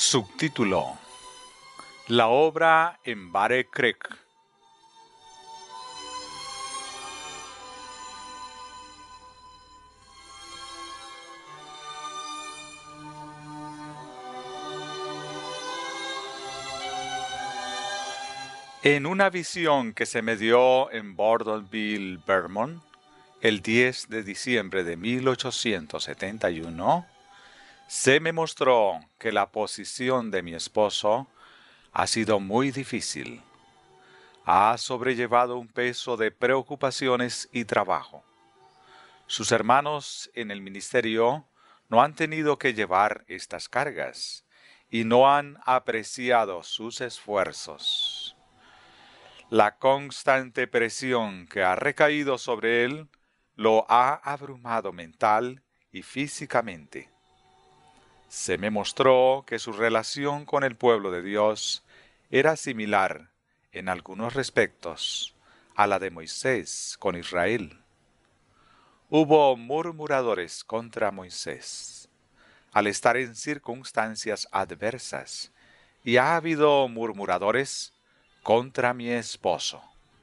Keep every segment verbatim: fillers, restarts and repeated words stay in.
Subtítulo: La obra en Battle Creek. En una visión que se me dio en Bordoville, Vermont, el diez de diciembre de mil ochocientos setenta y uno, se me mostró que la posición de mi esposo ha sido muy difícil. Ha sobrellevado un peso de preocupaciones y trabajo. Sus hermanos en el ministerio no han tenido que llevar estas cargas y no han apreciado sus esfuerzos. La constante presión que ha recaído sobre él lo ha abrumado mental y físicamente. Se me mostró que su relación con el pueblo de Dios era similar, en algunos respectos, a la de Moisés con Israel. Hubo murmuradores contra Moisés, al estar en circunstancias adversas, y ha habido murmuradores contra mi esposo.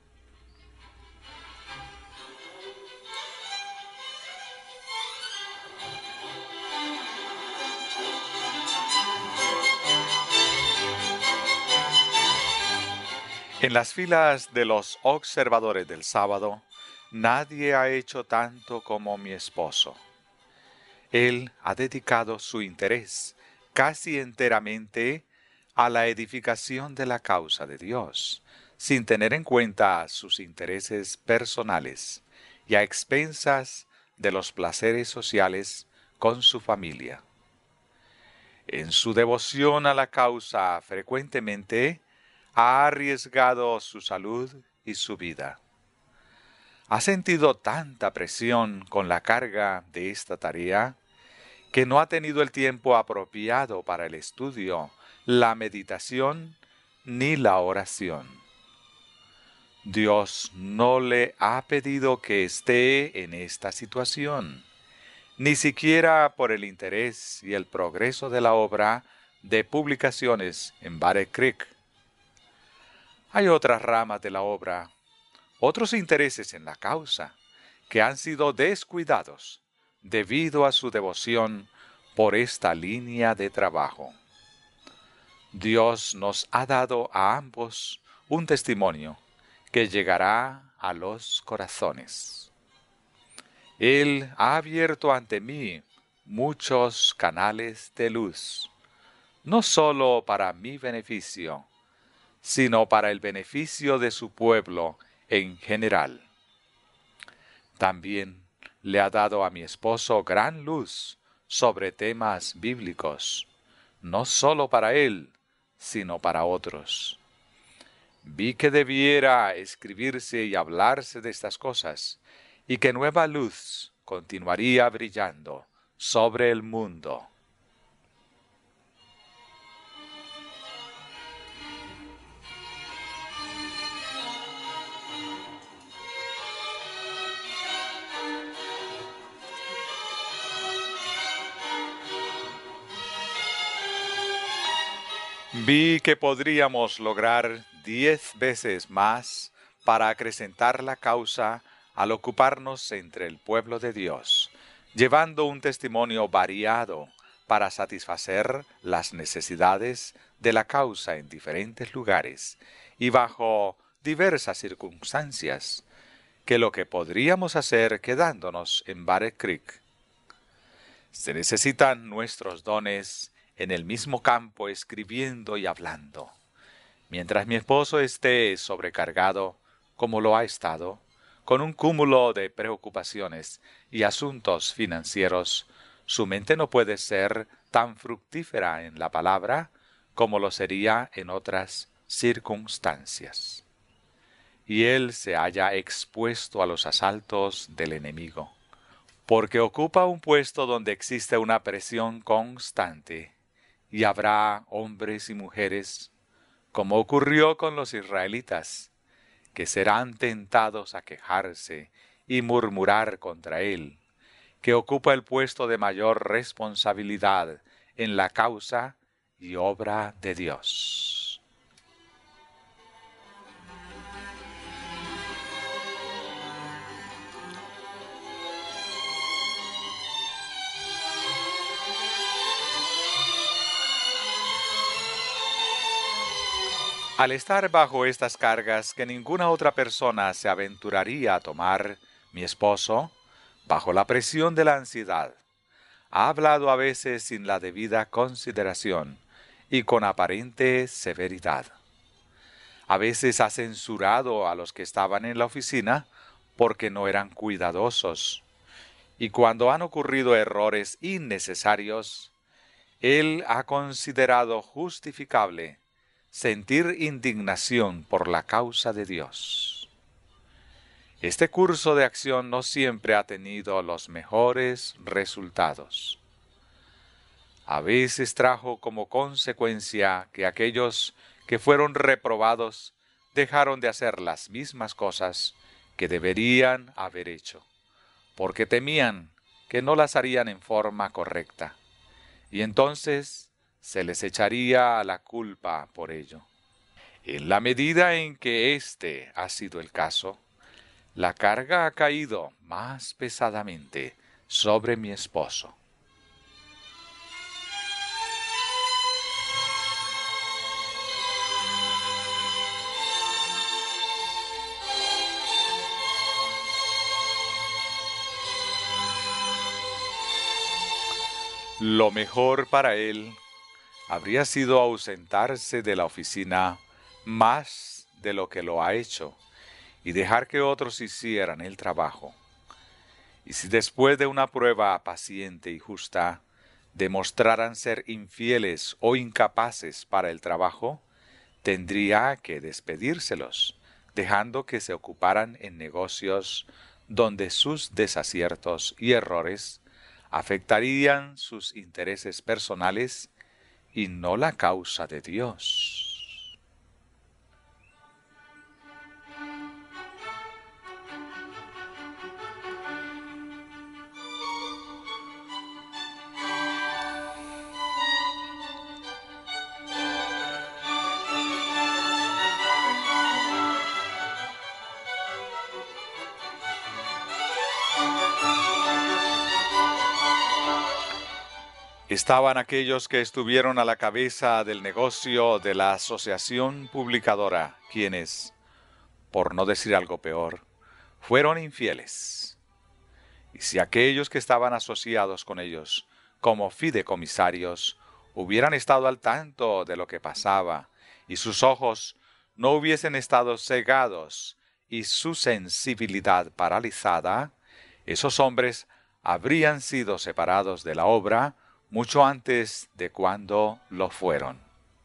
En las filas de los observadores del sábado, nadie ha hecho tanto como mi esposo. Él ha dedicado su interés casi enteramente a la edificación de la causa de Dios, sin tener en cuenta sus intereses personales y a expensas de los placeres sociales con su familia. En su devoción a la causa frecuentemente ha arriesgado su salud y su vida. Ha sentido tanta presión con la carga de esta tarea que no ha tenido el tiempo apropiado para el estudio, la meditación ni la oración. Dios no le ha pedido que esté en esta situación, ni siquiera por el interés y el progreso de la obra de publicaciones en Battle Creek. Hay otras ramas de la obra, otros intereses en la causa, que han sido descuidados debido a su devoción por esta línea de trabajo. Dios nos ha dado a ambos un testimonio que llegará a los corazones. Él ha abierto ante mí muchos canales de luz, no solo para mi beneficio, sino para el beneficio de su pueblo en general. También le ha dado a mi esposo gran luz sobre temas bíblicos, no solo para él, sino para otros. Vi que debiera escribirse y hablarse de estas cosas, y que nueva luz continuaría brillando sobre el mundo. Vi que podríamos lograr diez veces más para acrecentar la causa al ocuparnos entre el pueblo de Dios, llevando un testimonio variado para satisfacer las necesidades de la causa en diferentes lugares y bajo diversas circunstancias, que lo que podríamos hacer quedándonos en Battle Creek. Se necesitan nuestros dones en el mismo campo escribiendo y hablando. Mientras mi esposo esté sobrecargado, como lo ha estado, con un cúmulo de preocupaciones y asuntos financieros, su mente no puede ser tan fructífera en la palabra como lo sería en otras circunstancias. Y él se halla expuesto a los asaltos del enemigo, porque ocupa un puesto donde existe una presión constante, y habrá hombres y mujeres, como ocurrió con los israelitas, que serán tentados a quejarse y murmurar contra él, que ocupa el puesto de mayor responsabilidad en la causa y obra de Dios. Al estar bajo estas cargas que ninguna otra persona se aventuraría a tomar, mi esposo, bajo la presión de la ansiedad, ha hablado a veces sin la debida consideración y con aparente severidad. A veces ha censurado a los que estaban en la oficina porque no eran cuidadosos. Y cuando han ocurrido errores innecesarios, él ha considerado justificable sentir indignación por la causa de Dios. Este curso de acción no siempre ha tenido los mejores resultados. A veces trajo como consecuencia que aquellos que fueron reprobados dejaron de hacer las mismas cosas que deberían haber hecho, porque temían que no las harían en forma correcta, y entonces se les echaría la culpa por ello. En la medida en que este ha sido el caso, la carga ha caído más pesadamente sobre mi esposo. Lo mejor para él habría sido ausentarse de la oficina más de lo que lo ha hecho y dejar que otros hicieran el trabajo. Y si después de una prueba paciente y justa demostraran ser infieles o incapaces para el trabajo, tendría que despedírselos, dejando que se ocuparan en negocios donde sus desaciertos y errores afectarían sus intereses personales y no la causa de Dios. Estaban aquellos que estuvieron a la cabeza del negocio de la asociación publicadora, quienes, por no decir algo peor, fueron infieles. Y si aquellos que estaban asociados con ellos, como fideicomisarios, hubieran estado al tanto de lo que pasaba, y sus ojos no hubiesen estado cegados y su sensibilidad paralizada, esos hombres habrían sido separados de la obra mucho antes de cuando lo fueron.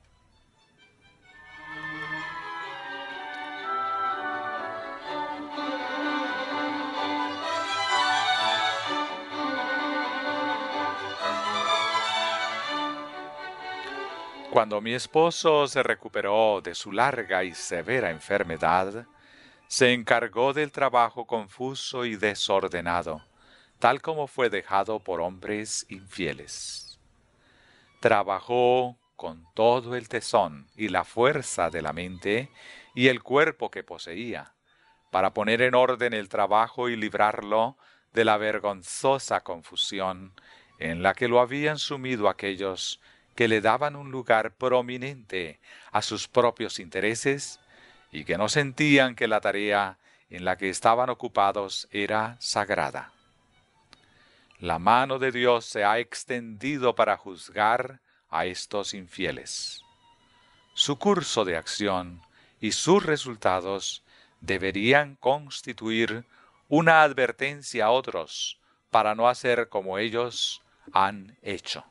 Cuando mi esposo se recuperó de su larga y severa enfermedad, se encargó del trabajo confuso y desordenado, tal como fue dejado por hombres infieles. Trabajó con todo el tesón y la fuerza de la mente y el cuerpo que poseía, para poner en orden el trabajo y librarlo de la vergonzosa confusión en la que lo habían sumido aquellos que le daban un lugar prominente a sus propios intereses y que no sentían que la tarea en la que estaban ocupados era sagrada. La mano de Dios se ha extendido para juzgar a estos infieles. Su curso de acción y sus resultados deberían constituir una advertencia a otros para no hacer como ellos han hecho.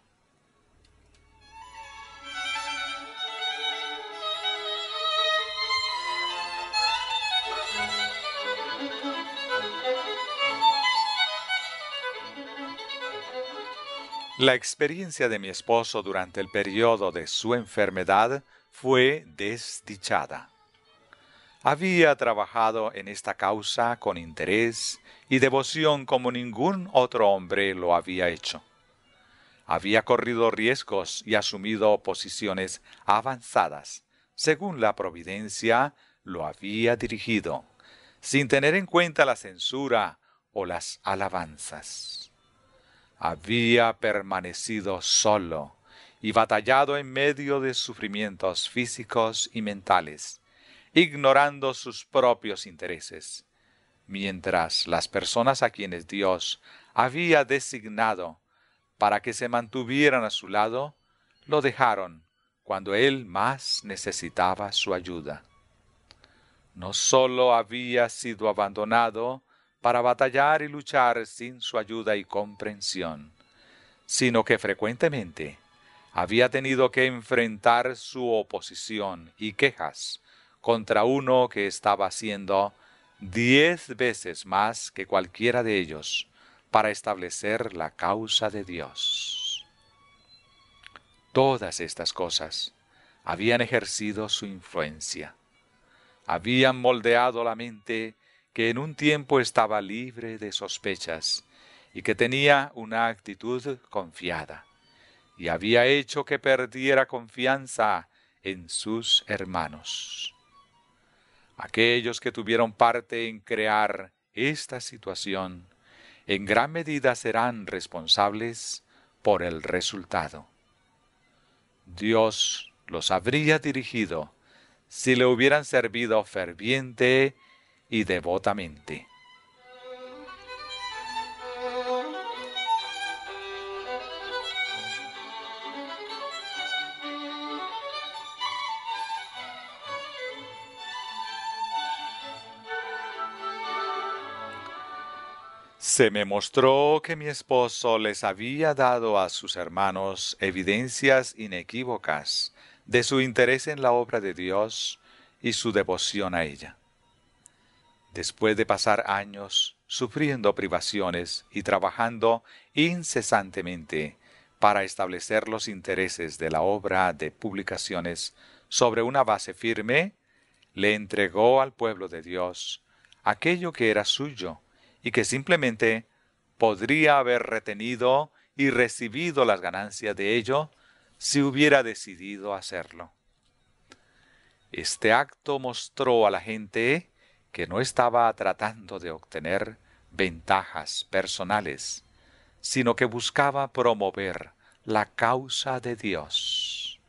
La experiencia de mi esposo durante el periodo de su enfermedad fue desdichada. Había trabajado en esta causa con interés y devoción como ningún otro hombre lo había hecho. había corrido riesgos y asumido posiciones avanzadas, según la providencia lo había dirigido, sin tener en cuenta la censura o las alabanzas. Había permanecido solo y batallado en medio de sufrimientos físicos y mentales, ignorando sus propios intereses, mientras las personas a quienes Dios había designado para que se mantuvieran a su lado, lo dejaron cuando él más necesitaba su ayuda. No solo había sido abandonado para batallar y luchar sin su ayuda y comprensión, sino que frecuentemente había tenido que enfrentar su oposición y quejas contra uno que estaba haciendo diez veces más que cualquiera de ellos para establecer la causa de Dios. Todas estas cosas habían ejercido su influencia, habían moldeado la mente que en un tiempo estaba libre de sospechas y que tenía una actitud confiada, y había hecho que perdiera confianza en sus hermanos. Aquellos que tuvieron parte en crear esta situación, en gran medida serán responsables por el resultado. Dios los habría dirigido si le hubieran servido ferviente y devotamente. Se me mostró que mi esposo les había dado a sus hermanos evidencias inequívocas de su interés en la obra de Dios y su devoción a ella. Después de pasar años sufriendo privaciones y trabajando incesantemente para establecer los intereses de la obra de publicaciones sobre una base firme, le entregó al pueblo de Dios aquello que era suyo y que simplemente podría haber retenido y recibido las ganancias de ello si hubiera decidido hacerlo. Este acto mostró a la gente que no estaba tratando de obtener ventajas personales, sino que buscaba promover la causa de Dios.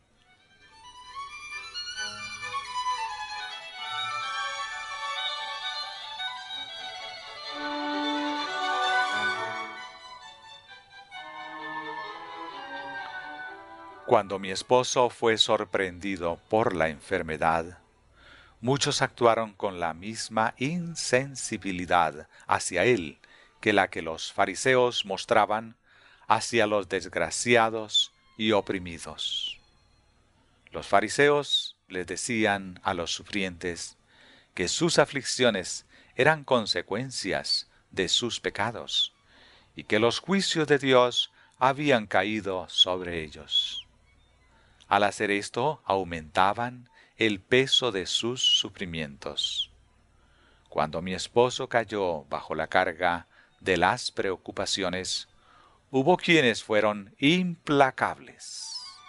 Cuando mi esposo fue sorprendido por la enfermedad, muchos actuaron con la misma insensibilidad hacia él que la que los fariseos mostraban hacia los desgraciados y oprimidos. Los fariseos les decían a los sufrientes que sus aflicciones eran consecuencias de sus pecados y que los juicios de Dios habían caído sobre ellos. Al hacer esto, aumentaban el peso de sus sufrimientos. Cuando mi esposo cayó bajo la carga de las preocupaciones, hubo quienes fueron implacables.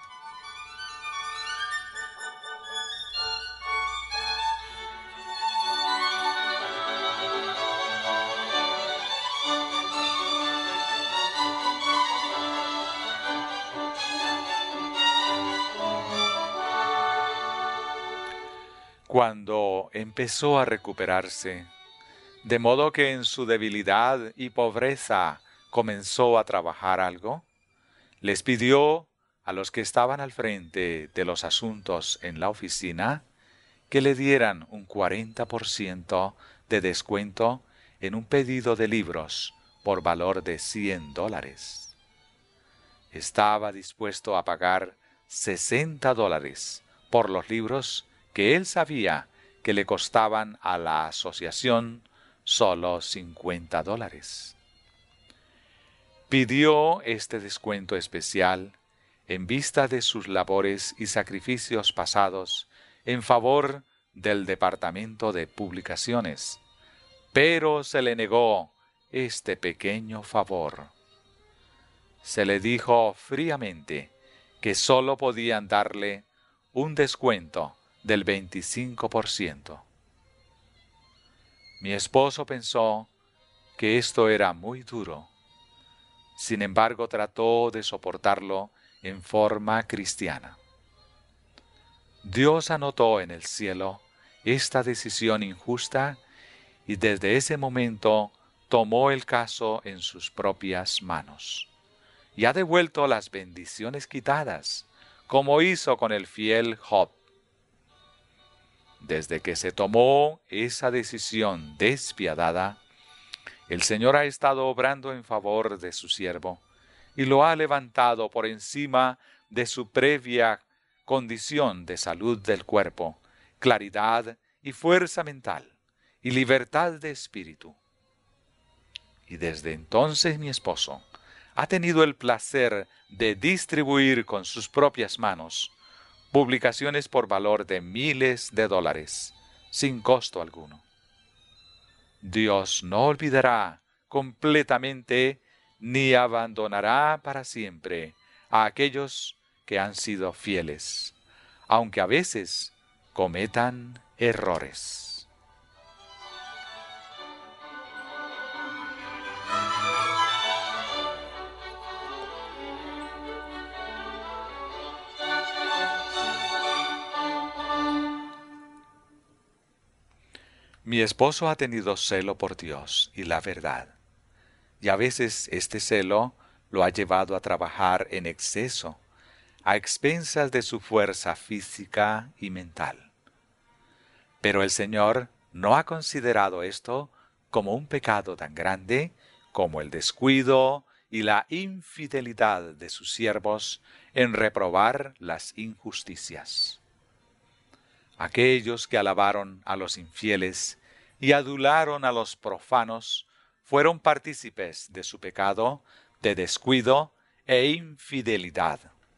Cuando empezó a recuperarse, de modo que en su debilidad y pobreza comenzó a trabajar algo, les pidió a los que estaban al frente de los asuntos en la oficina que le dieran un cuarenta por ciento de descuento en un pedido de libros por valor de cien dólares. Estaba dispuesto a pagar sesenta dólares por los libros que él sabía que le costaban a la asociación solo cincuenta dólares. Pidió este descuento especial en vista de sus labores y sacrificios pasados en favor del Departamento de Publicaciones, pero se le negó este pequeño favor. se le dijo fríamente que sólo podían darle un descuento del veinticinco por ciento. Mi esposo pensó que esto era muy duro. Sin embargo, trató de soportarlo en forma cristiana. Dios anotó en el cielo esta decisión injusta y desde ese momento tomó el caso en sus propias manos y ha devuelto las bendiciones quitadas, como hizo con el fiel Job. Desde que se tomó esa decisión despiadada, el Señor ha estado obrando en favor de su siervo y lo ha levantado por encima de su previa condición de salud del cuerpo, claridad y fuerza mental, y libertad de espíritu. Y desde entonces mi esposo ha tenido el placer de distribuir con sus propias manos publicaciones por valor de miles de dólares, sin costo alguno. Dios no olvidará completamente ni abandonará para siempre a aquellos que han sido fieles, aunque a veces cometan errores. Mi esposo ha tenido celo por Dios y la verdad, y a veces este celo lo ha llevado a trabajar en exceso, a expensas de su fuerza física y mental. Pero el Señor no ha considerado esto como un pecado tan grande como el descuido y la infidelidad de sus siervos en reprobar las injusticias. Aquellos que alabaron a los infieles y adularon a los profanos fueron partícipes de su pecado de descuido e infidelidad.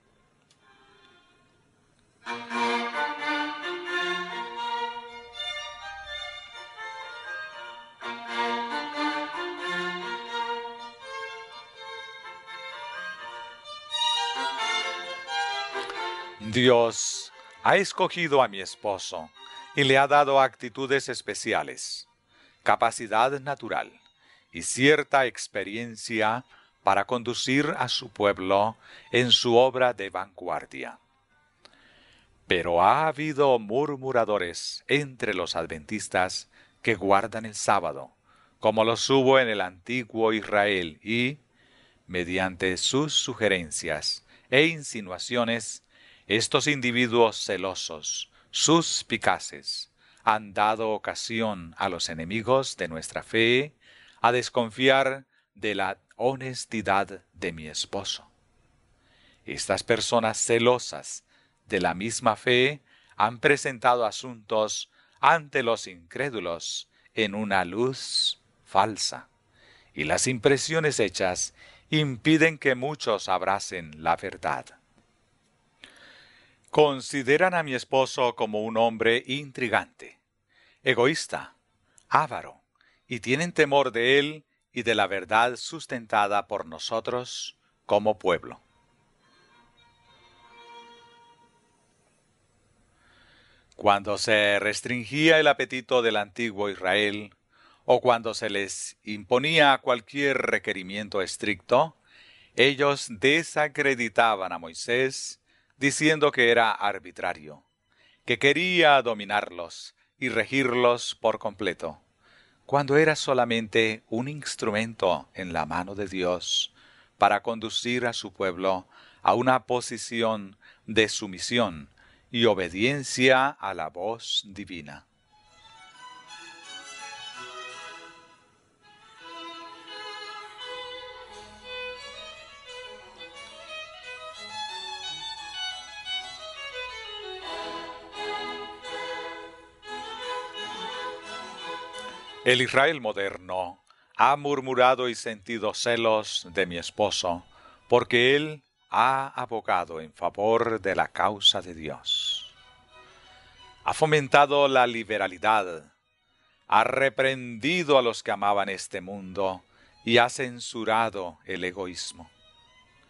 Dios ha escogido a mi esposo y le ha dado actitudes especiales, capacidad natural y cierta experiencia para conducir a su pueblo en su obra de vanguardia. Pero ha habido murmuradores entre los adventistas que guardan el sábado, como los hubo en el antiguo Israel, y, mediante sus sugerencias e insinuaciones, estos individuos celosos, suspicaces, han dado ocasión a los enemigos de nuestra fe a desconfiar de la honestidad de mi esposo. Estas personas celosas de la misma fe han presentado asuntos ante los incrédulos en una luz falsa, y las impresiones hechas impiden que muchos abracen la verdad. Consideran a mi esposo como un hombre intrigante, egoísta, avaro, y tienen temor de él y de la verdad sustentada por nosotros como pueblo. Cuando se restringía el apetito del antiguo Israel, o cuando se les imponía cualquier requerimiento estricto, ellos desacreditaban a Moisés, diciendo que era arbitrario, que quería dominarlos y regirlos por completo, cuando era solamente un instrumento en la mano de Dios para conducir a su pueblo a una posición de sumisión y obediencia a la voz divina. El Israel moderno ha murmurado y sentido celos de mi esposo, porque él ha abogado en favor de la causa de Dios. Ha fomentado la liberalidad, ha reprendido a los que amaban este mundo y ha censurado el egoísmo.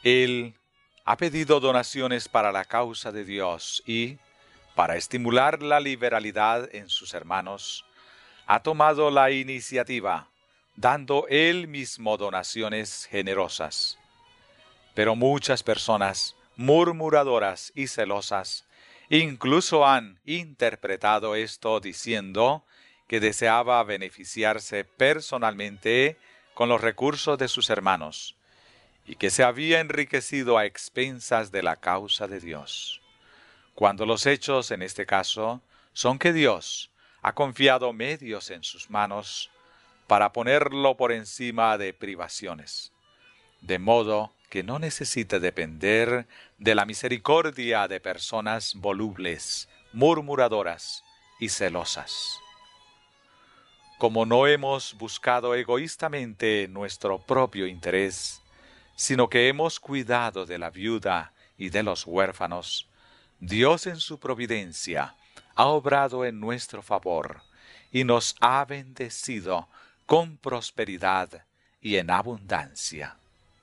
Él ha pedido donaciones para la causa de Dios y, para estimular la liberalidad en sus hermanos, ha tomado la iniciativa, dando él mismo donaciones generosas. Pero muchas personas, murmuradoras y celosas, incluso han interpretado esto diciendo que deseaba beneficiarse personalmente con los recursos de sus hermanos y que se había enriquecido a expensas de la causa de Dios, cuando los hechos en este caso son que Dios ha confiado medios en sus manos para ponerlo por encima de privaciones, de modo que no necesita depender de la misericordia de personas volubles, murmuradoras y celosas. Como no hemos buscado egoístamente nuestro propio interés, sino que hemos cuidado de la viuda y de los huérfanos, Dios en su providencia ha obrado en nuestro favor y nos ha bendecido con prosperidad y en abundancia.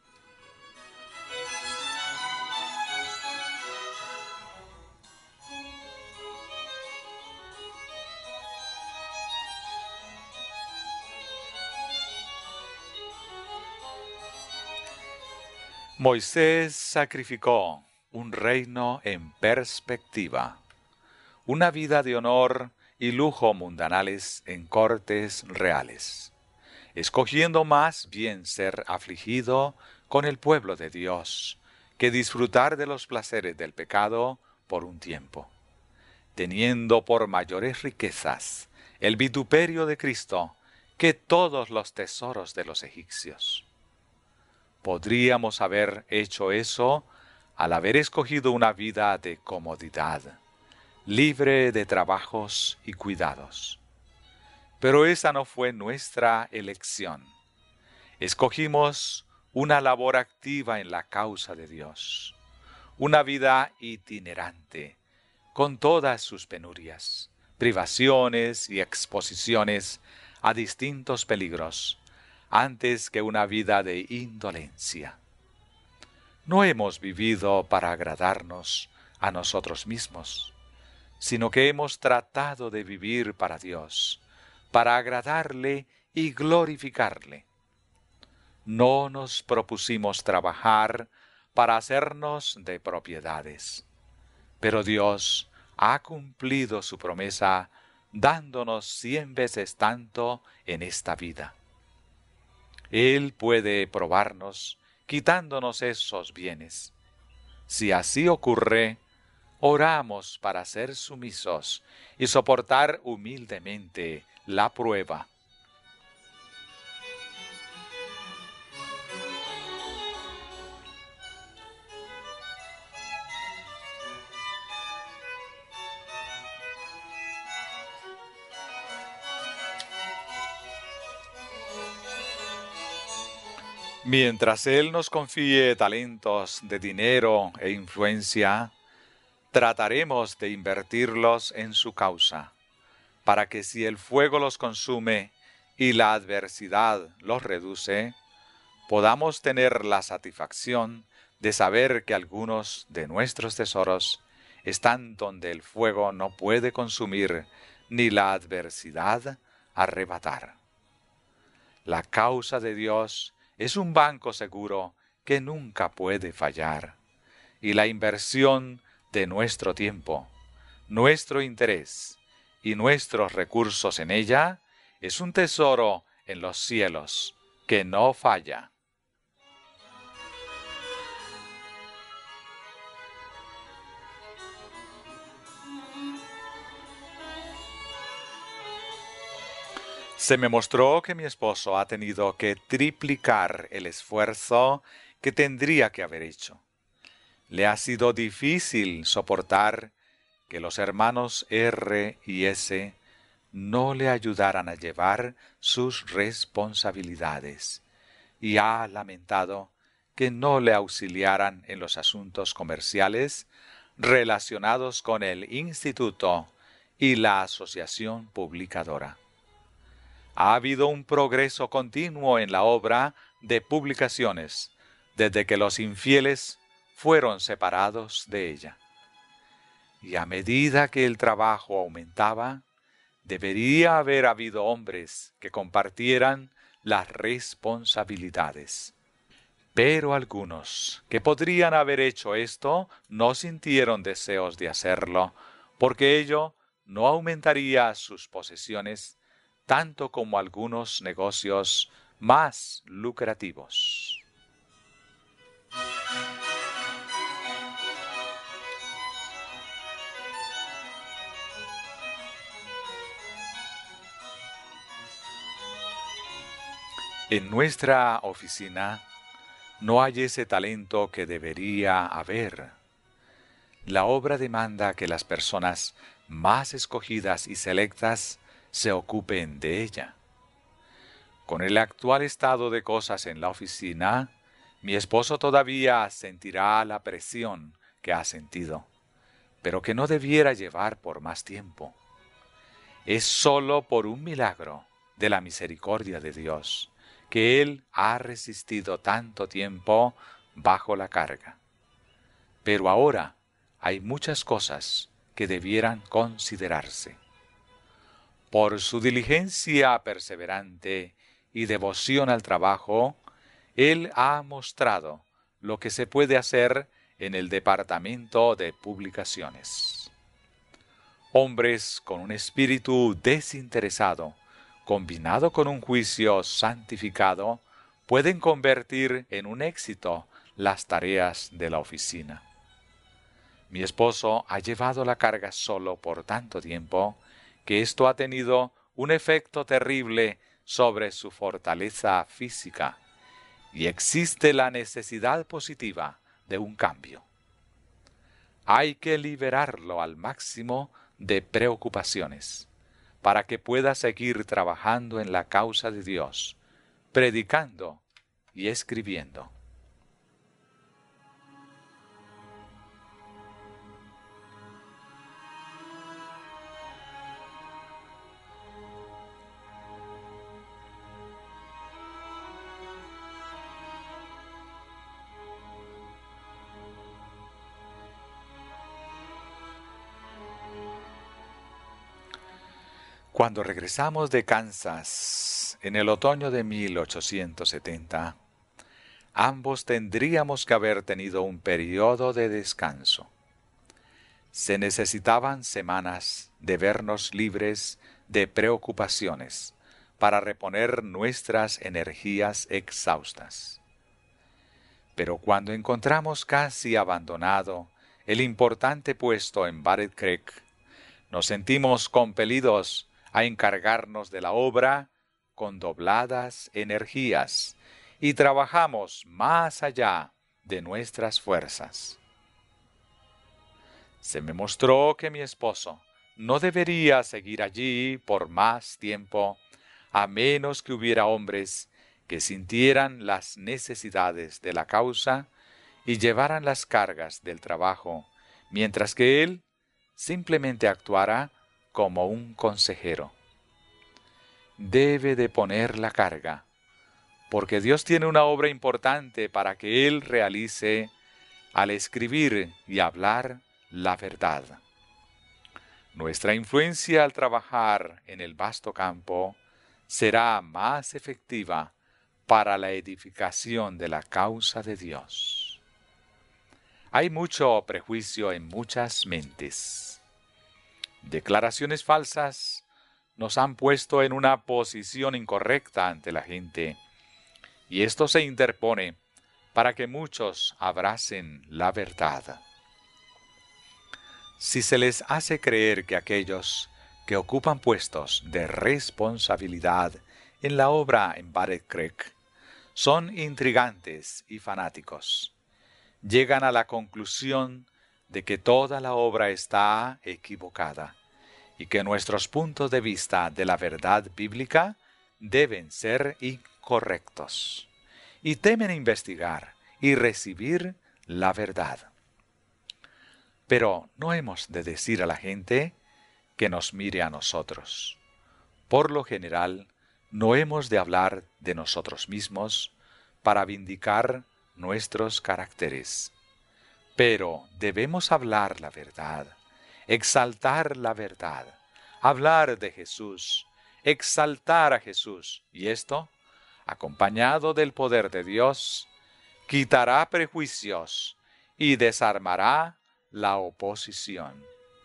Moisés sacrificó un reino en perspectiva, una vida de honor y lujo mundanales en cortes reales, escogiendo más bien ser afligido con el pueblo de Dios que disfrutar de los placeres del pecado por un tiempo, teniendo por mayores riquezas el vituperio de Cristo que todos los tesoros de los egipcios. Podríamos haber hecho eso al haber escogido una vida de comodidad, libre de trabajos y cuidados. Pero esa no fue nuestra elección. Escogimos una labor activa en la causa de Dios, una vida itinerante, con todas sus penurias, privaciones y exposiciones a distintos peligros, antes que una vida de indolencia. No hemos vivido para agradarnos a nosotros mismos, sino que hemos tratado de vivir para Dios, para agradarle y glorificarle. No nos propusimos trabajar para hacernos de propiedades, pero Dios ha cumplido su promesa dándonos cien veces tanto en esta vida. Él puede probarnos quitándonos esos bienes. Si así ocurre, oramos para ser sumisos y soportar humildemente la prueba. Mientras Él nos confíe talentos de dinero e influencia, trataremos de invertirlos en su causa, para que si el fuego los consume y la adversidad los reduce, podamos tener la satisfacción de saber que algunos de nuestros tesoros están donde el fuego no puede consumir ni la adversidad arrebatar. La causa de Dios es un banco seguro que nunca puede fallar, y la inversión de nuestro tiempo, nuestro interés y nuestros recursos en ella es un tesoro en los cielos que no falla. Se me mostró que mi esposo ha tenido que triplicar el esfuerzo que tendría que haber hecho. Le ha sido difícil soportar que los hermanos R y S no le ayudaran a llevar sus responsabilidades, y ha lamentado que no le auxiliaran en los asuntos comerciales relacionados con el Instituto y la Asociación Publicadora. Ha habido un progreso continuo en la obra de publicaciones, desde que los infieles fueron separados de ella. Y a medida que el trabajo aumentaba, debería haber habido hombres que compartieran las responsabilidades. Pero algunos que podrían haber hecho esto no sintieron deseos de hacerlo, porque ello no aumentaría sus posesiones tanto como algunos negocios más lucrativos. En nuestra oficina no hay ese talento que debería haber. La obra demanda que las personas más escogidas y selectas se ocupen de ella. Con el actual estado de cosas en la oficina, mi esposo todavía sentirá la presión que ha sentido, pero que no debiera llevar por más tiempo. Es sólo por un milagro de la misericordia de Dios que Él ha resistido tanto tiempo bajo la carga. Pero ahora hay muchas cosas que debieran considerarse. Por su diligencia perseverante y devoción al trabajo, Él ha mostrado lo que se puede hacer en el departamento de publicaciones. Hombres con un espíritu desinteresado, combinado con un juicio santificado, pueden convertir en un éxito las tareas de la oficina. Mi esposo ha llevado la carga solo por tanto tiempo que esto ha tenido un efecto terrible sobre su fortaleza física, y existe la necesidad positiva de un cambio. Hay que liberarlo al máximo de preocupaciones, para que pueda seguir trabajando en la causa de Dios, predicando y escribiendo. Cuando regresamos de Kansas en el otoño de mil ochocientos setenta, ambos tendríamos que haber tenido un periodo de descanso. Se necesitaban semanas de vernos libres de preocupaciones para reponer nuestras energías exhaustas. Pero cuando encontramos casi abandonado el importante puesto en Battle Creek, nos sentimos compelidos a encargarnos de la obra con dobladas energías y trabajamos más allá de nuestras fuerzas. Se me mostró que mi esposo no debería seguir allí por más tiempo, a menos que hubiera hombres que sintieran las necesidades de la causa y llevaran las cargas del trabajo, mientras que él simplemente actuara como un consejero. Debe de poner la carga, porque Dios tiene una obra importante para que Él realice al escribir y hablar la verdad. Nuestra influencia al trabajar en el vasto campo será más efectiva para la edificación de la causa de Dios. Hay mucho prejuicio en muchas mentes. Declaraciones falsas nos han puesto en una posición incorrecta ante la gente, y esto se interpone para que muchos abracen la verdad. Si se les hace creer que aquellos que ocupan puestos de responsabilidad en la obra en Battle Creek son intrigantes y fanáticos, llegan a la conclusión de que toda la obra está equivocada y que nuestros puntos de vista de la verdad bíblica deben ser incorrectos, y temen investigar y recibir la verdad. Pero no hemos de decir a la gente que nos mire a nosotros. Por lo general, no hemos de hablar de nosotros mismos para vindicar nuestros caracteres. Pero debemos hablar la verdad, exaltar la verdad, hablar de Jesús, exaltar a Jesús, y esto, acompañado del poder de Dios, quitará prejuicios y desarmará la oposición.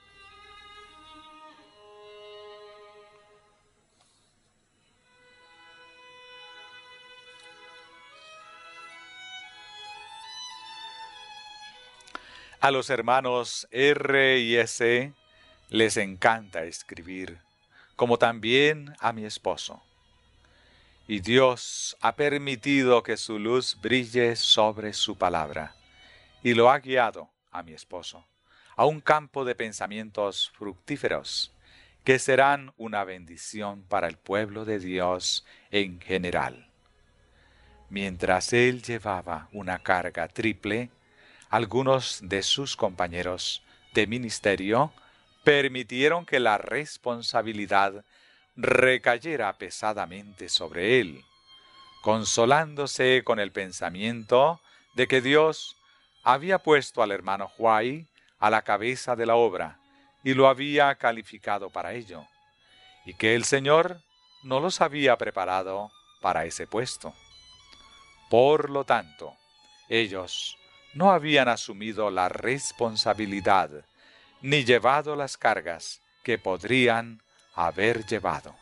A los hermanos R y S les encanta escribir, como también a mi esposo. Y Dios ha permitido que su luz brille sobre su palabra, y lo ha guiado a mi esposo a un campo de pensamientos fructíferos que serán una bendición para el pueblo de Dios en general. Mientras él llevaba una carga triple, algunos de sus compañeros de ministerio permitieron que la responsabilidad recayera pesadamente sobre él, consolándose con el pensamiento de que Dios había puesto al hermano Huay a la cabeza de la obra y lo había calificado para ello, y que el Señor no los había preparado para ese puesto. Por lo tanto, ellos no habían asumido la responsabilidad ni llevado las cargas que podrían haber llevado.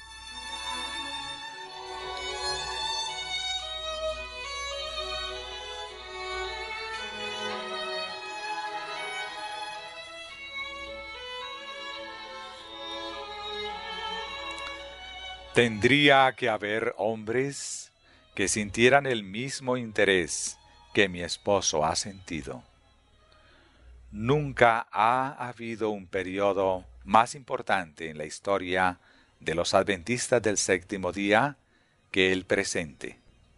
Tendría que haber hombres que sintieran el mismo interés que mi esposo ha sentido. Nunca ha habido un periodo más importante en la historia de los adventistas del séptimo día que el presente.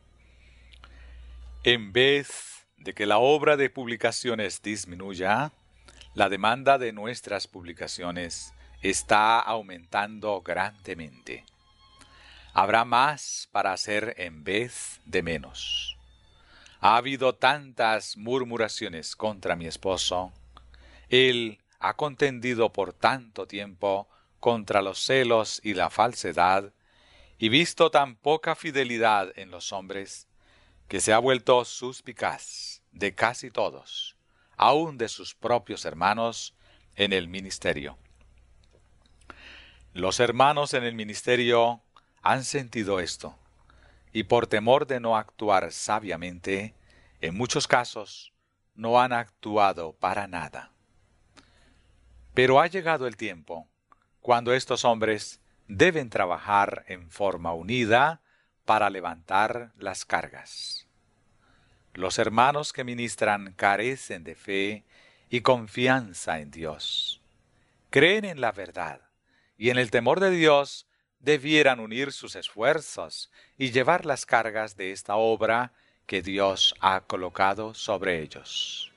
En vez de que la obra de publicaciones disminuya, la demanda de nuestras publicaciones está aumentando grandemente. Habrá más para hacer en vez de menos. Ha habido tantas murmuraciones contra mi esposo. Él ha contendido por tanto tiempo contra los celos y la falsedad, y visto tan poca fidelidad en los hombres, que se ha vuelto suspicaz de casi todos, aun de sus propios hermanos en el ministerio. Los hermanos en el ministerio han sentido esto, y por temor de no actuar sabiamente, en muchos casos no han actuado para nada. Pero ha llegado el tiempo cuando estos hombres deben trabajar en forma unida para levantar las cargas. Los hermanos que ministran carecen de fe y confianza en Dios. Creen en la verdad y en el temor de Dios debieran unir sus esfuerzos y llevar las cargas de esta obra que Dios ha colocado sobre ellos.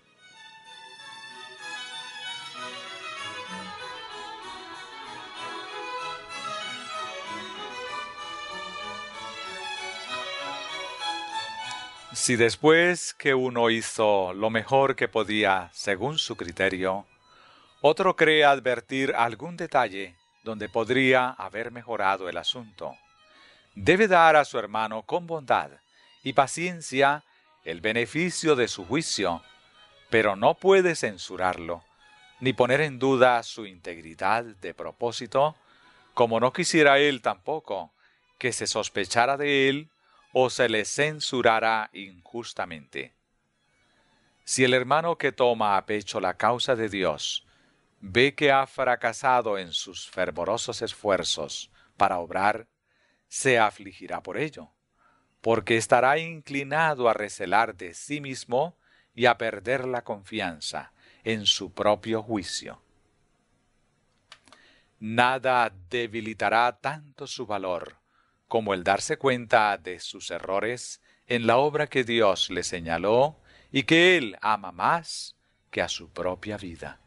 Si después que uno hizo lo mejor que podía según su criterio, otro cree advertir algún detalle donde podría haber mejorado el asunto, debe dar a su hermano con bondad y paciencia el beneficio de su juicio, pero no puede censurarlo, ni poner en duda su integridad de propósito, como no quisiera él tampoco que se sospechara de él o se le censurara injustamente. Si el hermano que toma a pecho la causa de Dios ve que ha fracasado en sus fervorosos esfuerzos para obrar, se afligirá por ello, porque estará inclinado a recelar de sí mismo y a perder la confianza en su propio juicio. Nada debilitará tanto su valor como el darse cuenta de sus errores en la obra que Dios le señaló y que él ama más que a su propia vida.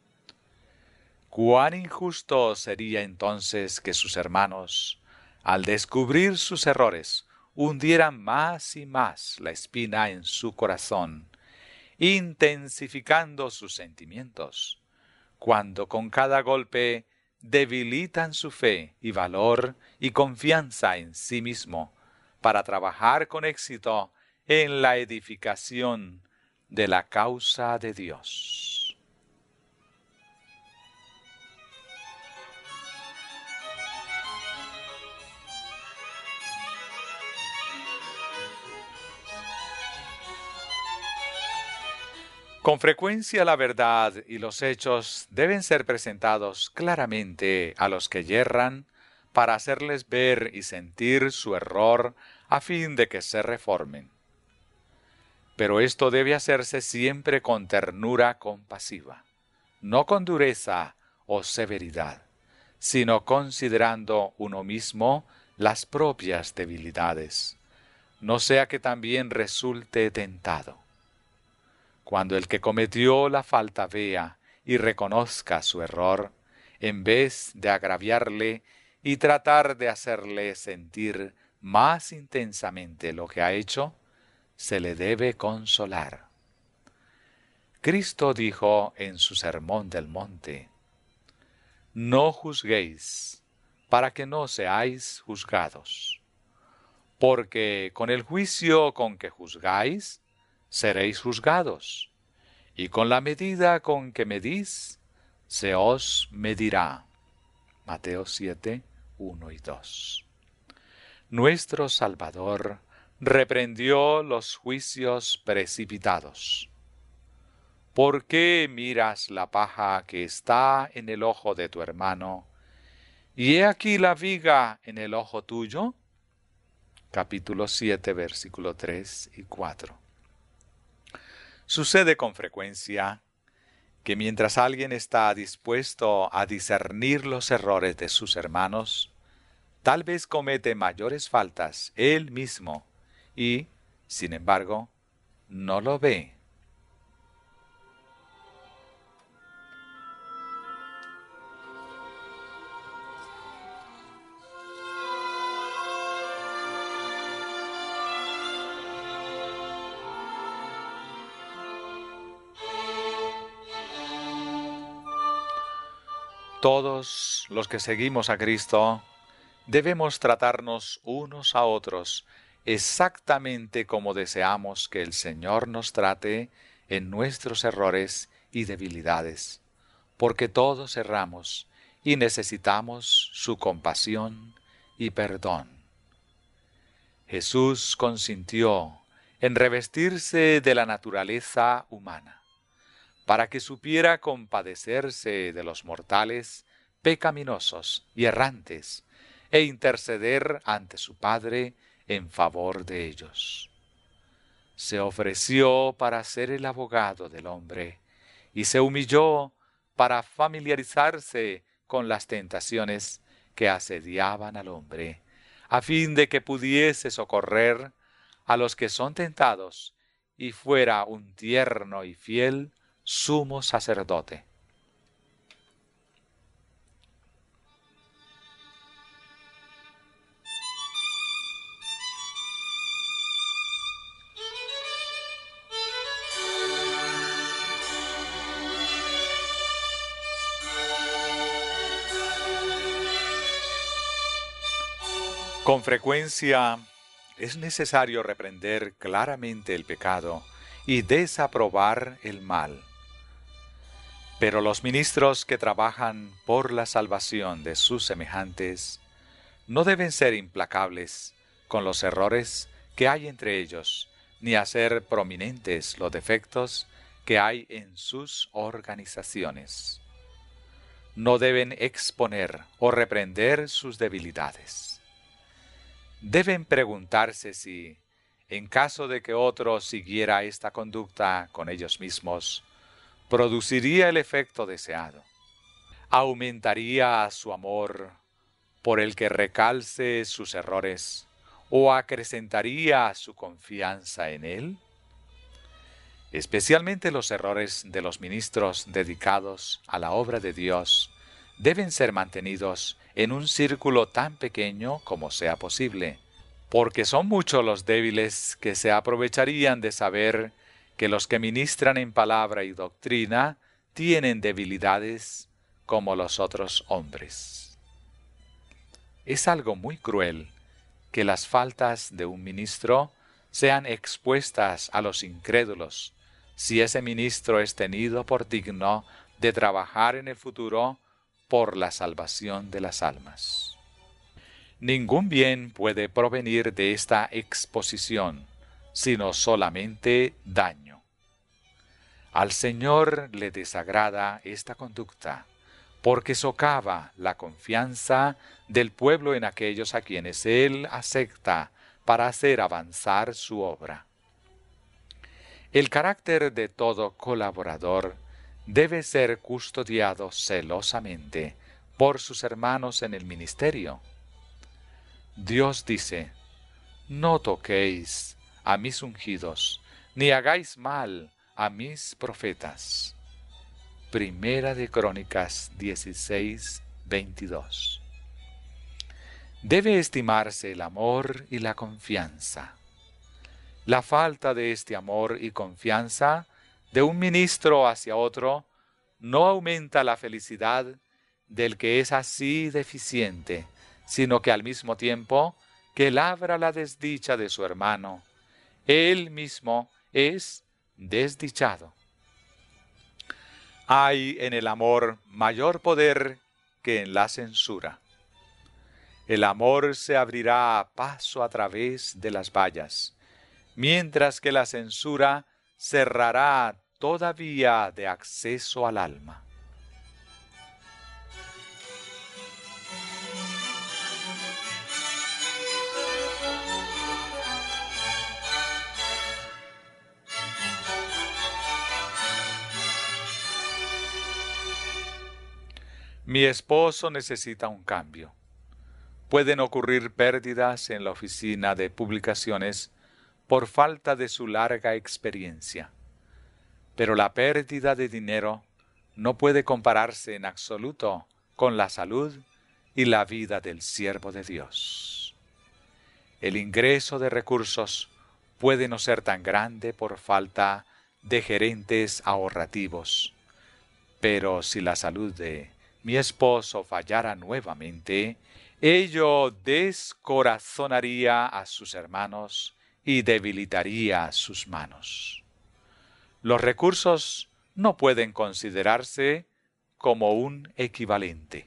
Cuán injusto sería entonces que sus hermanos, al descubrir sus errores, hundieran más y más la espina en su corazón, intensificando sus sentimientos, cuando con cada golpe debilitan su fe y valor y confianza en sí mismo para trabajar con éxito en la edificación de la causa de Dios. Con frecuencia la verdad y los hechos deben ser presentados claramente a los que yerran para hacerles ver y sentir su error a fin de que se reformen. Pero esto debe hacerse siempre con ternura compasiva, no con dureza o severidad, sino considerando uno mismo las propias debilidades, no sea que también resulte tentado. Cuando el que cometió la falta vea y reconozca su error, en vez de agraviarle y tratar de hacerle sentir más intensamente lo que ha hecho, se le debe consolar. Cristo dijo en su Sermón del Monte: No juzguéis, para que no seáis juzgados, porque con el juicio con que juzgáis, seréis juzgados, y con la medida con que medís, se os medirá. Mateo siete, uno y dos. Nuestro Salvador reprendió los juicios precipitados. ¿Por qué miras la paja que está en el ojo de tu hermano, y he aquí la viga en el ojo tuyo? Capítulo siete, versículo tres y cuatro. Sucede con frecuencia que mientras alguien está dispuesto a discernir los errores de sus hermanos, tal vez comete mayores faltas él mismo y, sin embargo, no lo ve. Todos los que seguimos a Cristo debemos tratarnos unos a otros exactamente como deseamos que el Señor nos trate en nuestros errores y debilidades, porque todos erramos y necesitamos su compasión y perdón. Jesús consintió en revestirse de la naturaleza humana, para que supiera compadecerse de los mortales pecaminosos y errantes, e interceder ante su Padre en favor de ellos. Se ofreció para ser el abogado del hombre, y se humilló para familiarizarse con las tentaciones que asediaban al hombre, a fin de que pudiese socorrer a los que son tentados, y fuera un tierno y fiel sumo sacerdote. Con frecuencia es necesario reprender claramente el pecado y desaprobar el mal. Pero los ministros que trabajan por la salvación de sus semejantes no deben ser implacables con los errores que hay entre ellos, ni hacer prominentes los defectos que hay en sus organizaciones. No deben exponer o reprender sus debilidades. Deben preguntarse si, en caso de que otro siguiera esta conducta con ellos mismos, produciría el efecto deseado. ¿Aumentaría su amor por el que recalce sus errores o acrecentaría su confianza en él? Especialmente los errores de los ministros dedicados a la obra de Dios deben ser mantenidos en un círculo tan pequeño como sea posible, porque son muchos los débiles que se aprovecharían de saber que los que ministran en palabra y doctrina tienen debilidades como los otros hombres. Es algo muy cruel que las faltas de un ministro sean expuestas a los incrédulos, si ese ministro es tenido por digno de trabajar en el futuro por la salvación de las almas. Ningún bien puede provenir de esta exposición, sino solamente daño. Al Señor le desagrada esta conducta, porque socava la confianza del pueblo en aquellos a quienes Él acepta para hacer avanzar su obra. El carácter de todo colaborador debe ser custodiado celosamente por sus hermanos en el ministerio. Dios dice: no toquéis a mis ungidos, ni hagáis mal a mis profetas. Primera de Crónicas dieciséis, veintidós. Debe estimarse el amor y la confianza. La falta de este amor y confianza de un ministro hacia otro no aumenta la felicidad del que es así deficiente, sino que al mismo tiempo que labra la desdicha de su hermano, él mismo es desdichado. Hay en el amor mayor poder que en la censura. El amor se abrirá a paso a través de las vallas, mientras que la censura cerrará toda vía de acceso al alma. Mi esposo necesita un cambio. Pueden ocurrir pérdidas en la oficina de publicaciones por falta de su larga experiencia. Pero la pérdida de dinero no puede compararse en absoluto con la salud y la vida del siervo de Dios. El ingreso de recursos puede no ser tan grande por falta de gerentes ahorrativos, pero si la salud de mi esposo fallara nuevamente, ello descorazonaría a sus hermanos y debilitaría sus manos. Los recursos no pueden considerarse como un equivalente.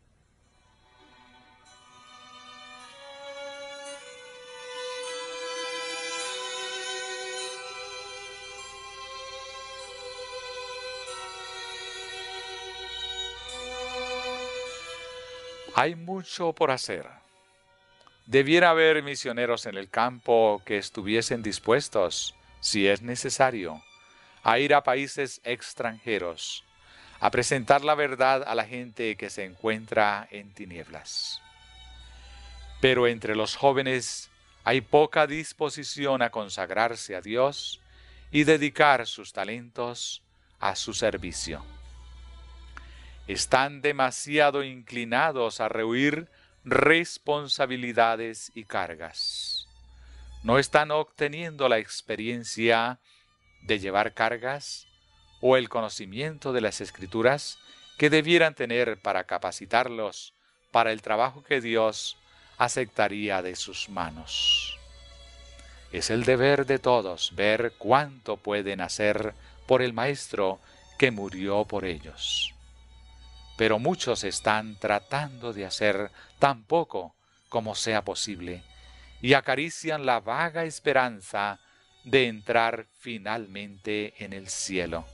Hay mucho por hacer. Debiera haber misioneros en el campo que estuviesen dispuestos, si es necesario, a ir a países extranjeros, a presentar la verdad a la gente que se encuentra en tinieblas. Pero entre los jóvenes hay poca disposición a consagrarse a Dios y dedicar sus talentos a su servicio. Están demasiado inclinados a rehuir responsabilidades y cargas. No están obteniendo la experiencia de llevar cargas o el conocimiento de las Escrituras que debieran tener para capacitarlos para el trabajo que Dios aceptaría de sus manos. Es el deber de todos ver cuánto pueden hacer por el Maestro que murió por ellos. Pero muchos están tratando de hacer tan poco como sea posible y acarician la vaga esperanza de entrar finalmente en el cielo.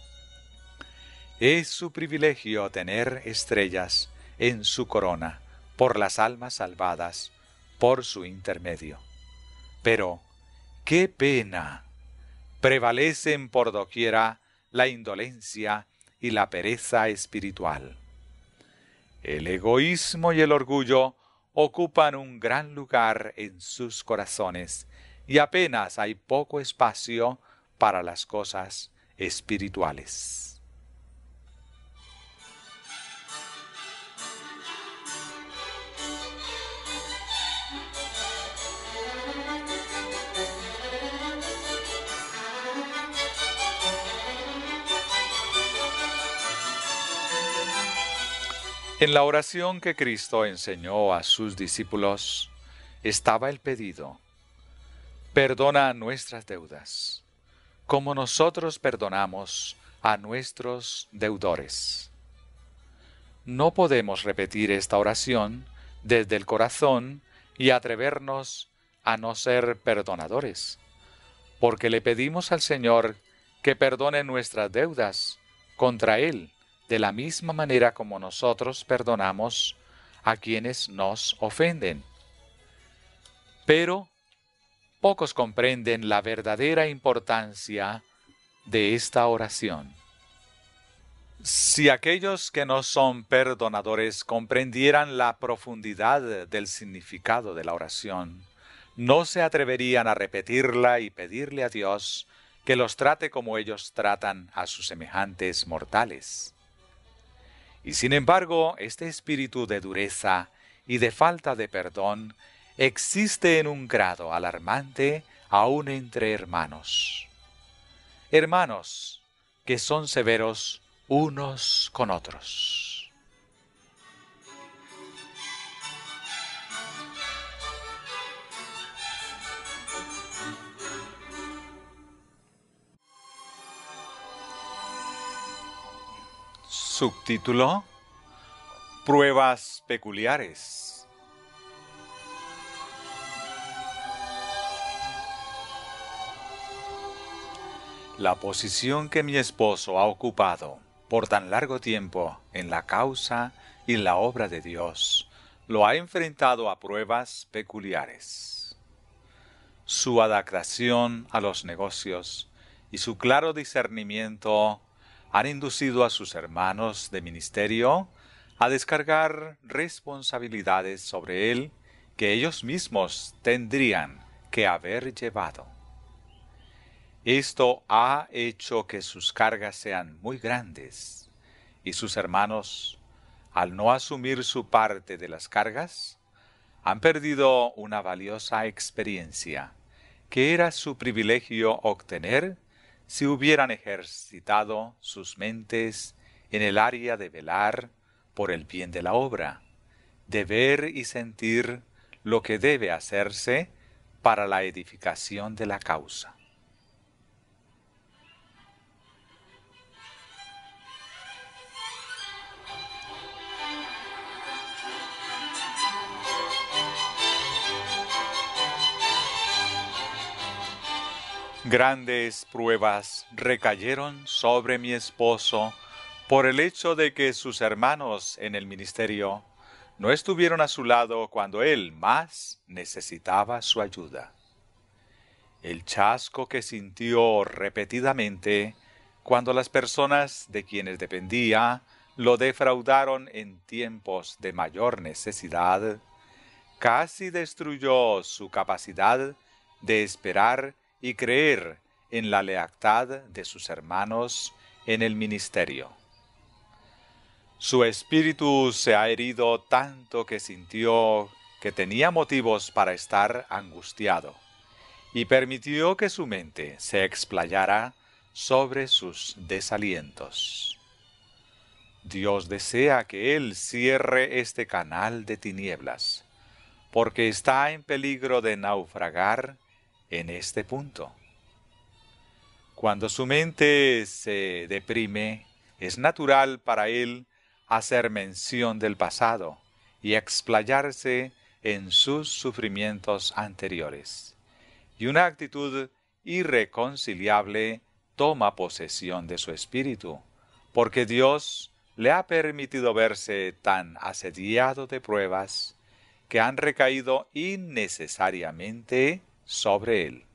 Es su privilegio tener estrellas en su corona por las almas salvadas por su intermedio. Pero, ¡qué pena! Prevalecen por doquiera la indolencia y la pereza espiritual. El egoísmo y el orgullo ocupan un gran lugar en sus corazones y apenas hay poco espacio para las cosas espirituales. En la oración que Cristo enseñó a sus discípulos estaba el pedido: perdona nuestras deudas, como nosotros perdonamos a nuestros deudores. No podemos repetir esta oración desde el corazón y atrevernos a no ser perdonadores, porque le pedimos al Señor que perdone nuestras deudas contra Él, de la misma manera como nosotros perdonamos a quienes nos ofenden. Pero pocos comprenden la verdadera importancia de esta oración. Si aquellos que no son perdonadores comprendieran la profundidad del significado de la oración, no se atreverían a repetirla y pedirle a Dios que los trate como ellos tratan a sus semejantes mortales. Y sin embargo, este espíritu de dureza y de falta de perdón existe en un grado alarmante aún entre hermanos. Hermanos que son severos unos con otros. Subtítulo: Pruebas peculiares. La posición que mi esposo ha ocupado por tan largo tiempo en la causa y la obra de Dios lo ha enfrentado a pruebas peculiares. Su adaptación a los negocios y su claro discernimiento han inducido a sus hermanos de ministerio a descargar responsabilidades sobre él que ellos mismos tendrían que haber llevado. Esto ha hecho que sus cargas sean muy grandes, y sus hermanos, al no asumir su parte de las cargas, han perdido una valiosa experiencia que era su privilegio obtener si hubieran ejercitado sus mentes en el área de velar por el bien de la obra, de ver y sentir lo que debe hacerse para la edificación de la causa. Grandes pruebas recayeron sobre mi esposo por el hecho de que sus hermanos en el ministerio no estuvieron a su lado cuando él más necesitaba su ayuda. El chasco que sintió repetidamente cuando las personas de quienes dependía lo defraudaron en tiempos de mayor necesidad, casi destruyó su capacidad de esperar y creer en la lealtad de sus hermanos en el ministerio. Su espíritu se ha herido tanto que sintió que tenía motivos para estar angustiado, y permitió que su mente se explayara sobre sus desalientos. Dios desea que él cierre este canal de tinieblas, porque está en peligro de naufragar en este punto. Cuando su mente se deprime, es natural para él hacer mención del pasado y explayarse en sus sufrimientos anteriores. Y una actitud irreconciliable toma posesión de su espíritu, porque Dios le ha permitido verse tan asediado de pruebas que han recaído innecesariamente sobre él.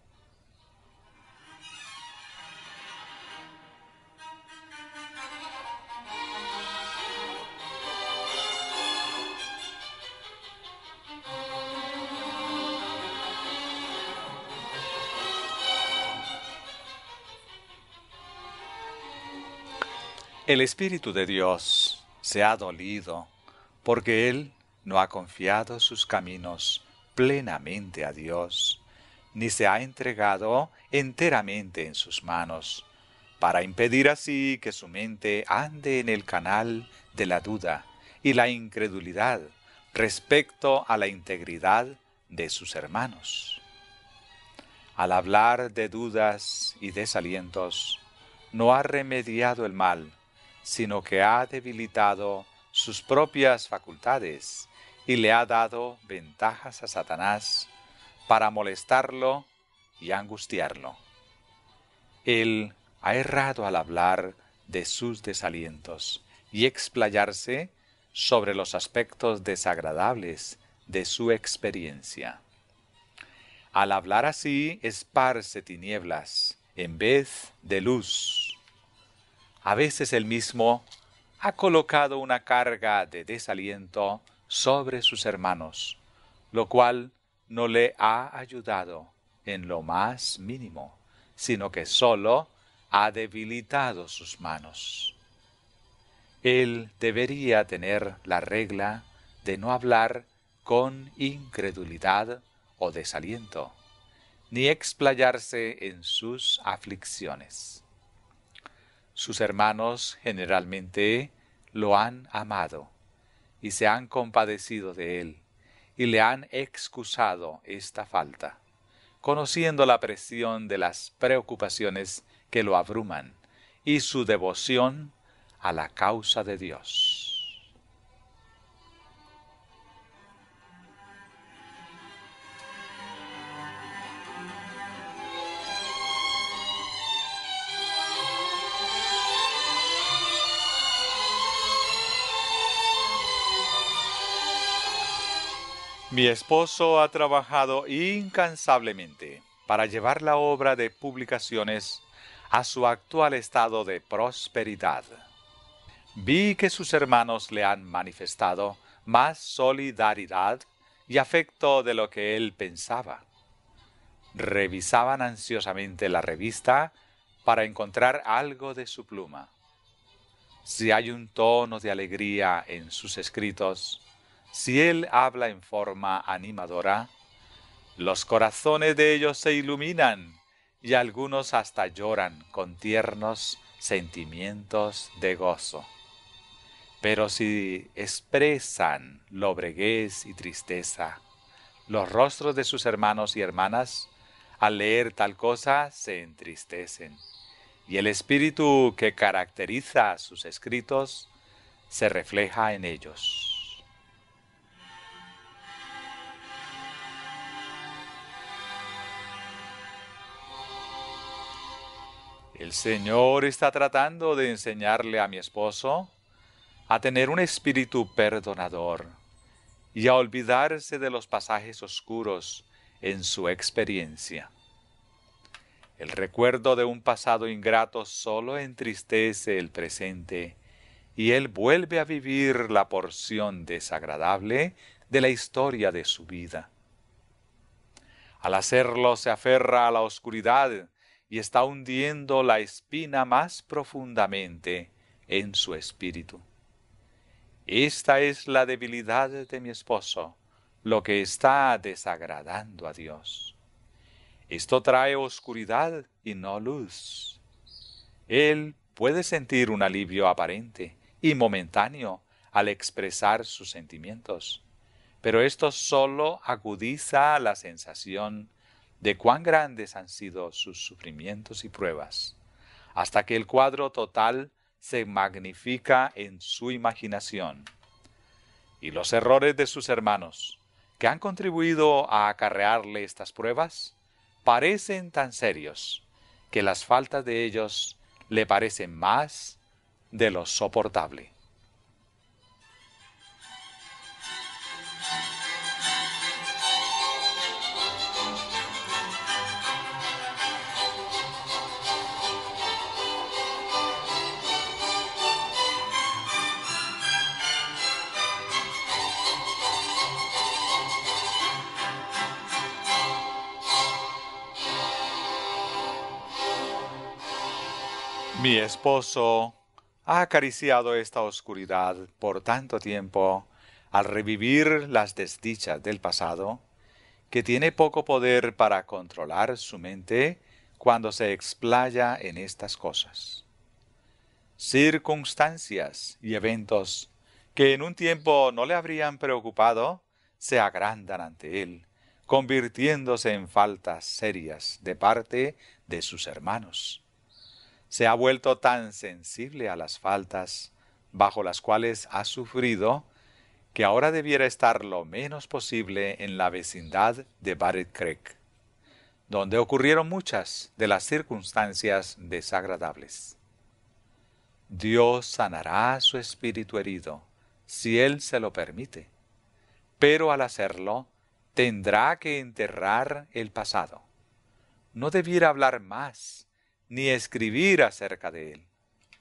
El Espíritu de Dios se ha dolido porque Él no ha confiado sus caminos plenamente a Dios, ni se ha entregado enteramente en sus manos, para impedir así que su mente ande en el canal de la duda y la incredulidad respecto a la integridad de sus hermanos. Al hablar de dudas y desalientos, no ha remediado el mal, sino que ha debilitado sus propias facultades y le ha dado ventajas a Satanás para molestarlo y angustiarlo. Él ha errado al hablar de sus desalientos y explayarse sobre los aspectos desagradables de su experiencia. Al hablar así, esparce tinieblas en vez de luz. A veces él mismo ha colocado una carga de desaliento sobre sus hermanos, lo cual no le ha ayudado en lo más mínimo, sino que sólo ha debilitado sus manos. Él debería tener la regla de no hablar con incredulidad o desaliento, ni explayarse en sus aflicciones. Sus hermanos generalmente lo han amado y se han compadecido de él y le han excusado esta falta, conociendo la presión de las preocupaciones que lo abruman y su devoción a la causa de Dios. Mi esposo ha trabajado incansablemente para llevar la obra de publicaciones a su actual estado de prosperidad. Vi que sus hermanos le han manifestado más solidaridad y afecto de lo que él pensaba. Revisaban ansiosamente la revista para encontrar algo de su pluma. Si hay un tono de alegría en sus escritos, si él habla en forma animadora, los corazones de ellos se iluminan y algunos hasta lloran con tiernos sentimientos de gozo. Pero si expresan lobreguez y tristeza, los rostros de sus hermanos y hermanas, al leer tal cosa, se entristecen, y el espíritu que caracteriza sus escritos se refleja en ellos. El Señor está tratando de enseñarle a mi esposo a tener un espíritu perdonador y a olvidarse de los pasajes oscuros en su experiencia. El recuerdo de un pasado ingrato solo entristece el presente y él vuelve a vivir la porción desagradable de la historia de su vida. Al hacerlo se aferra a la oscuridad y está hundiendo la espina más profundamente en su espíritu. Esta es la debilidad de mi esposo, lo que está desagradando a Dios. Esto trae oscuridad y no luz. Él puede sentir un alivio aparente y momentáneo al expresar sus sentimientos, pero esto solo agudiza la sensación de cuán grandes han sido sus sufrimientos y pruebas, hasta que el cuadro total se magnifica en su imaginación. Y los errores de sus hermanos, que han contribuido a acarrearle estas pruebas, parecen tan serios que las faltas de ellos le parecen más de lo soportable. Mi esposo ha acariciado esta oscuridad por tanto tiempo al revivir las desdichas del pasado, que tiene poco poder para controlar su mente cuando se explaya en estas cosas. Circunstancias y eventos que en un tiempo no le habrían preocupado, se agrandan ante él, convirtiéndose en faltas serias de parte de sus hermanos. Se ha vuelto tan sensible a las faltas bajo las cuales ha sufrido, que ahora debiera estar lo menos posible en la vecindad de Battle Creek, donde ocurrieron muchas de las circunstancias desagradables. Dios sanará su espíritu herido, si Él se lo permite, pero al hacerlo, tendrá que enterrar el pasado. No debiera hablar más, ni escribir acerca de él.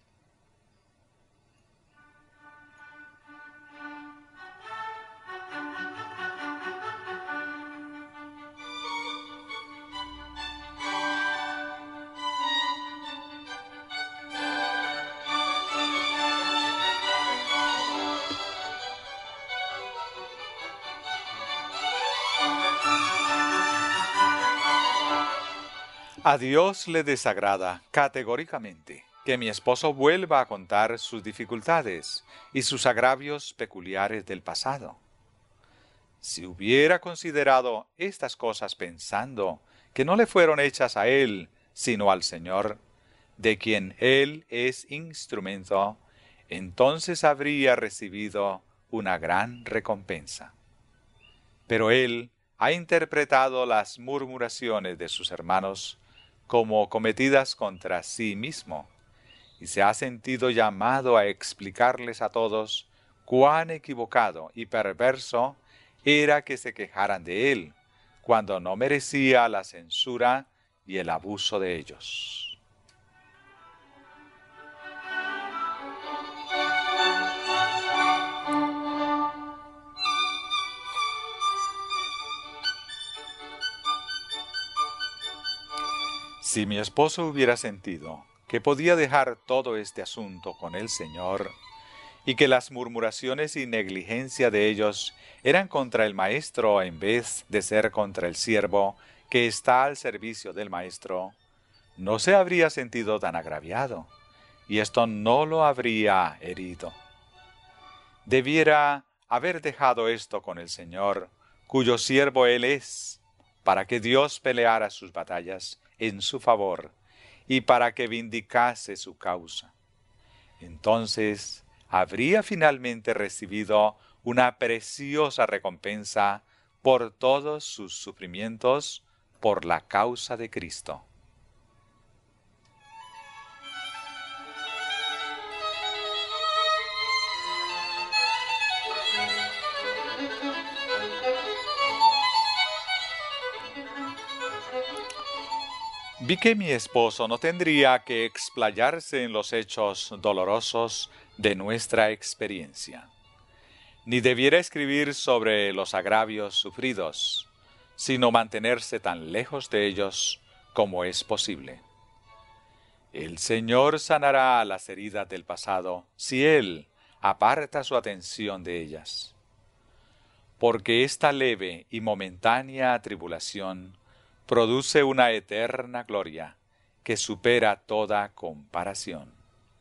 A Dios le desagrada categóricamente que mi esposo vuelva a contar sus dificultades y sus agravios peculiares del pasado. Si hubiera considerado estas cosas pensando que no le fueron hechas a él, sino al Señor, de quien él es instrumento, entonces habría recibido una gran recompensa. Pero él ha interpretado las murmuraciones de sus hermanos como cometidas contra sí mismo, y se ha sentido llamado a explicarles a todos cuán equivocado y perverso era que se quejaran de él, cuando no merecía la censura y el abuso de ellos. Si mi esposo hubiera sentido que podía dejar todo este asunto con el Señor, y que las murmuraciones y negligencia de ellos eran contra el maestro en vez de ser contra el siervo que está al servicio del maestro, no se habría sentido tan agraviado, y esto no lo habría herido. Debiera haber dejado esto con el Señor, cuyo siervo él es, para que Dios peleara sus batallas en su favor y para que vindicase su causa. Entonces habría finalmente recibido una preciosa recompensa por todos sus sufrimientos por la causa de Cristo. Vi que mi esposo no tendría que explayarse en los hechos dolorosos de nuestra experiencia, ni debiera escribir sobre los agravios sufridos, sino mantenerse tan lejos de ellos como es posible. El Señor sanará las heridas del pasado si Él aparta su atención de ellas, porque esta leve y momentánea tribulación produce una eterna gloria que supera toda comparación.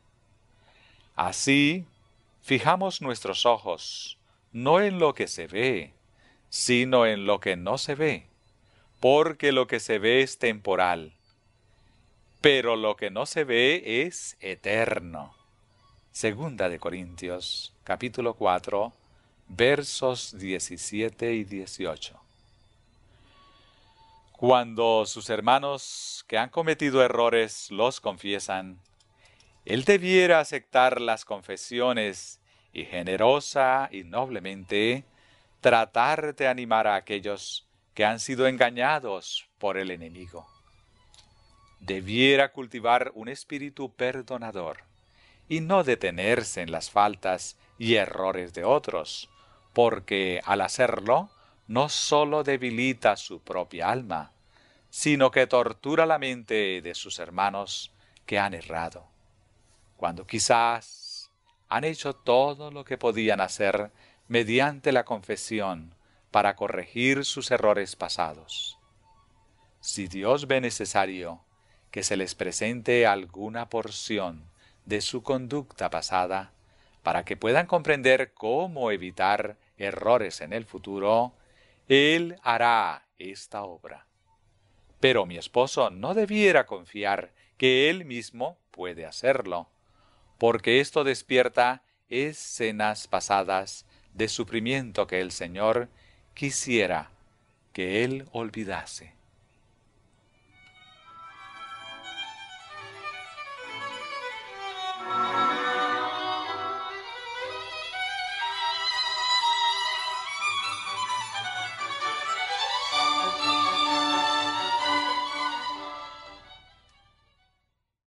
Así, fijamos nuestros ojos no en lo que se ve, sino en lo que no se ve, porque lo que se ve es temporal, pero lo que no se ve es eterno. Segunda de Corintios, capítulo cuatro, versos diecisiete y dieciocho. Cuando sus hermanos que han cometido errores los confiesan, él debiera aceptar las confesiones y generosa y noblemente tratar de animar a aquellos que han sido engañados por el enemigo. Debiera cultivar un espíritu perdonador y no detenerse en las faltas y errores de otros, porque al hacerlo no sólo debilita su propia alma, sino que tortura la mente de sus hermanos que han errado, cuando quizás han hecho todo lo que podían hacer mediante la confesión para corregir sus errores pasados. Si Dios ve necesario que se les presente alguna porción de su conducta pasada, para que puedan comprender cómo evitar errores en el futuro, Él hará esta obra. Pero mi esposo no debiera confiar que Él mismo puede hacerlo, porque esto despierta escenas pasadas de sufrimiento que el Señor quisiera que Él olvidase.